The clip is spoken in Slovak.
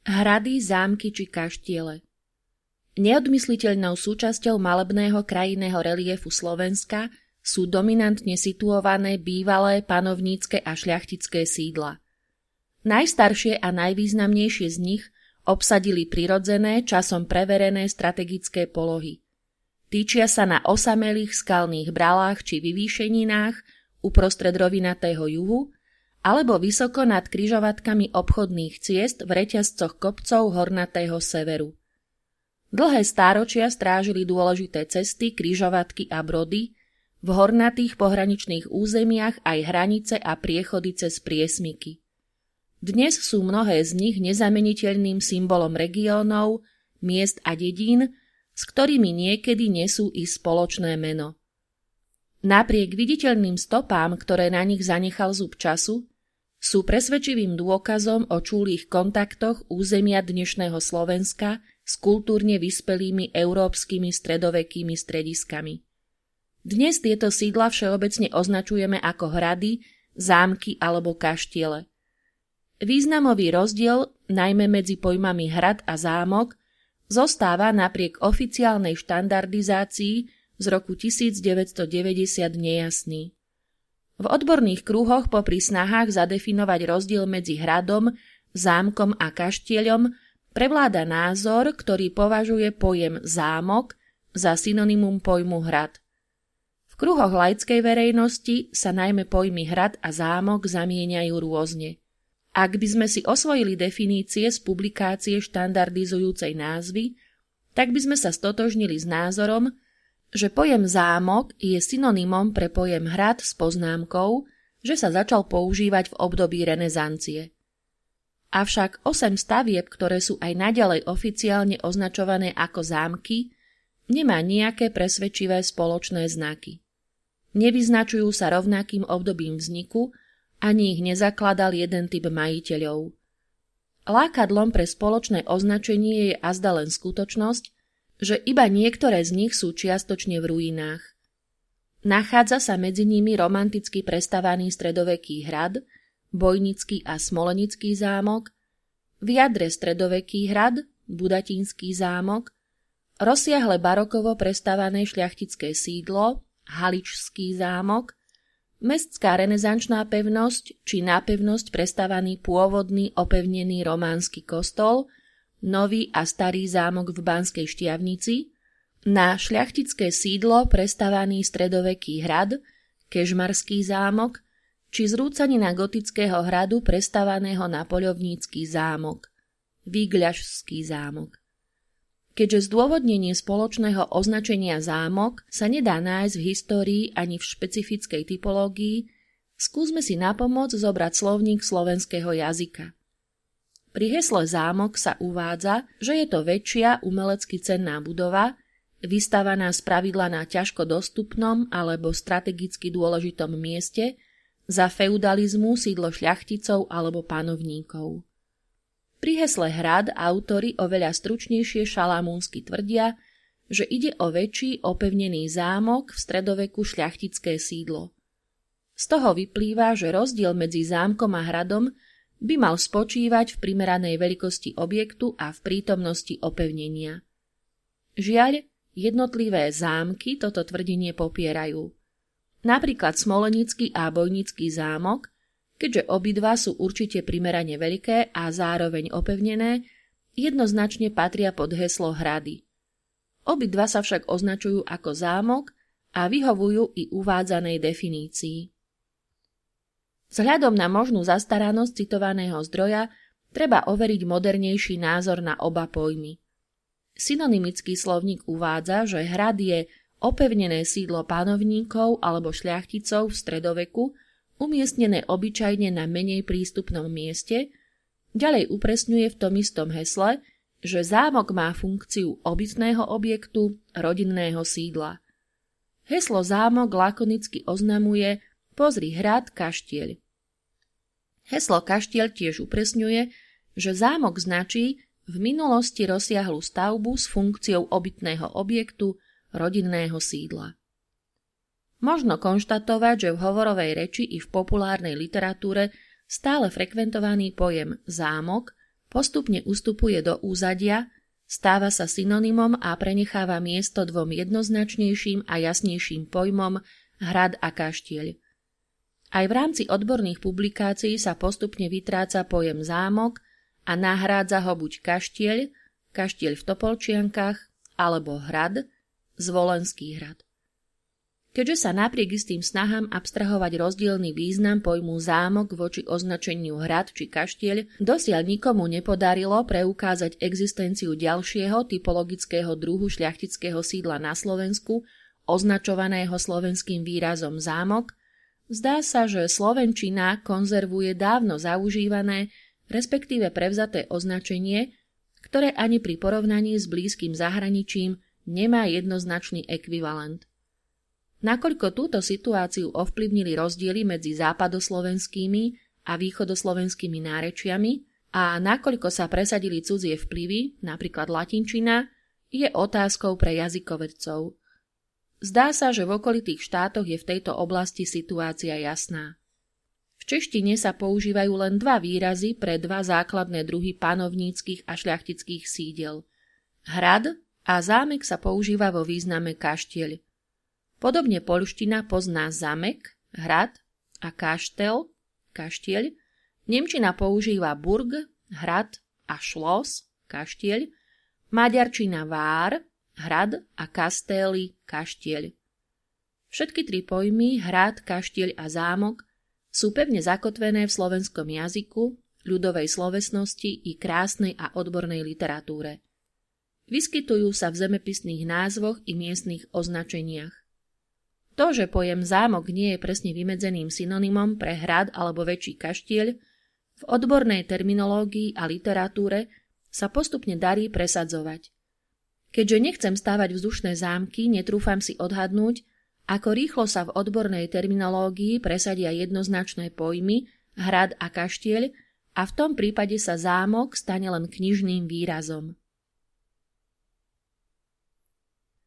Hrady, zámky či kaštiele. Neodmysliteľnou súčasťou malebného krajinného reliefu Slovenska sú dominantne situované bývalé panovnícke a šľachtické sídla. Najstaršie a najvýznamnejšie z nich obsadili prirodzené, časom preverené strategické polohy. Týčia sa na osamelých skalných bralách či vyvýšeninách uprostred rovinatého juhu alebo vysoko nad križovatkami obchodných ciest v reťazcoch kopcov hornatého severu. Dlhé stáročia strážili dôležité cesty, križovatky a brody, v hornatých pohraničných územiach aj hranice a priechody cez priesmyky. Dnes sú mnohé z nich nezameniteľným symbolom regiónov, miest a dedín, s ktorými niekedy nesú i spoločné meno. Napriek viditeľným stopám, ktoré na nich zanechal zub času, sú presvedčivým dôkazom o čulých kontaktoch územia dnešného Slovenska s kultúrne vyspelými európskymi stredovekými strediskami. Dnes tieto sídla všeobecne označujeme ako hrady, zámky alebo kaštiele. Významový rozdiel, najmä medzi pojmami hrad a zámok, zostáva napriek oficiálnej štandardizácii z roku 1990 nejasný. V odborných krúhoch popri snahách zadefinovať rozdiel medzi hradom, zámkom a kaštieľom prevláda názor, ktorý považuje pojem zámok za synonymum pojmu hrad. V kruhoch laickej verejnosti sa najmä pojmy hrad a zámok zamieňajú rôzne. Ak by sme si osvojili definície z publikácie štandardizujúcej názvy, tak by sme sa stotožnili s názorom, že pojem zámok je synonymom pre pojem hrad s poznámkou, že sa začal používať v období renesancie. Avšak 8 stavieb, ktoré sú aj naďalej oficiálne označované ako zámky, nemá nejaké presvedčivé spoločné znaky. Nevyznačujú sa rovnakým obdobím vzniku, ani ich nezakladal jeden typ majiteľov. Lákadlom pre spoločné označenie je azda len skutočnosť, že iba niektoré z nich sú čiastočne v ruinách. Nachádza sa medzi nimi romanticky prestavaný stredoveký hrad, Bojnický a Smolenický zámok, v jadre stredoveký hrad, Budatínsky zámok, rozsiahle barokovo prestavané šľachtické sídlo, Haličský zámok, mestská renesančná pevnosť či na pevnosť prestavaný pôvodný opevnený románsky kostol, nový a starý zámok v Banskej Štiavnici, na šľachtické sídlo prestavaný stredoveký hrad, Kežmarský zámok, či zrúcanina gotického hradu prestavaného na poľovnícky zámok, Vígľašský zámok. Keďže zdôvodnenie spoločného označenia zámok sa nedá nájsť v histórii ani v špecifickej typológii, skúsme si napomôcť zobrať slovník slovenského jazyka. Pri hesle zámok sa uvádza, že je to väčšia umelecky cenná budova, vystavaná spravidla na ťažko dostupnom alebo strategicky dôležitom mieste, za feudalizmu sídlo šľachticov alebo panovníkov. Pri hesle hrad autori oveľa stručnejšie šalamúnsky tvrdia, že ide o väčší opevnený zámok v stredoveku šľachtické sídlo. Z toho vyplýva, že rozdiel medzi zámkom a hradom by mal spočívať v primeranej veľkosti objektu a v prítomnosti opevnenia. Žiaľ, jednotlivé zámky toto tvrdenie popierajú. Napríklad Smolenický a Bojnický zámok, keďže obidva sú určite primerane veľké a zároveň opevnené, jednoznačne patria pod heslo hrady. Obidva sa však označujú ako zámok a vyhovujú i uvádzanej definícii. Vzhľadom na možnú zastaranosť citovaného zdroja treba overiť modernejší názor na oba pojmy. Synonymický slovník uvádza, že hrad je opevnené sídlo panovníkov alebo šľachticov v stredoveku, umiestnené obyčajne na menej prístupnom mieste, ďalej upresňuje v tom istom hesle, že zámok má funkciu obytného objektu, rodinného sídla. Heslo zámok lakonicky oznamuje pozri hrad, kaštieľ. Heslo kaštieľ tiež upresňuje, že zámok značí v minulosti rozsiahlu stavbu s funkciou obytného objektu, rodinného sídla. Možno konštatovať, že v hovorovej reči i v populárnej literatúre stále frekventovaný pojem zámok postupne ustupuje do úzadia, stáva sa synonymom a prenecháva miesto dvom jednoznačnejším a jasnejším pojmom hrad a kaštieľ. Aj v rámci odborných publikácií sa postupne vytráca pojem zámok a nahrádza ho buď kaštieľ v Topolčiankach, alebo hrad, Zvolenský hrad. Keďže sa napriek istým snahám abstrahovať rozdielny význam pojmu zámok voči označeniu hrad či kaštieľ, dosiaľ nikomu nepodarilo preukázať existenciu ďalšieho typologického druhu šľachtického sídla na Slovensku, označovaného slovenským výrazom zámok. Zdá sa, že slovenčina konzervuje dávno zaužívané, respektíve prevzaté označenie, ktoré ani pri porovnaní s blízkym zahraničím nemá jednoznačný ekvivalent. Nakoľko túto situáciu ovplyvnili rozdiely medzi západoslovenskými a východoslovenskými nárečiami a nakoľko sa presadili cudzie vplyvy, napríklad latinčina, je otázkou pre jazykovedcov. Zdá sa, že v okolitých štátoch je v tejto oblasti situácia jasná. V češtine sa používajú len dva výrazy pre dva základné druhy panovníckych a šľachtických sídel. Hrad a zámek sa používa vo význame kaštieľ. Podobne poľština pozná zamek, hrad a kaštel, kaštieľ. Nemčina používa burg, hrad a šlos, kaštieľ. Maďarčina vár, hrad a kastély, kaštieľ. Všetky tri pojmy, hrad, kaštieľ a zámok, sú pevne zakotvené v slovenskom jazyku, ľudovej slovesnosti i krásnej a odbornej literatúre. Vyskytujú sa v zemepisných názvoch i miestnych označeniach. To, že pojem zámok nie je presne vymedzeným synonymom pre hrad alebo väčší kaštieľ, v odbornej terminológii a literatúre sa postupne darí presadzovať. Keďže nechcem stávať vzdušné zámky, netrúfam si odhadnúť, ako rýchlo sa v odbornej terminológii presadia jednoznačné pojmy hrad a kaštieľ a v tom prípade sa zámok stane len knižným výrazom.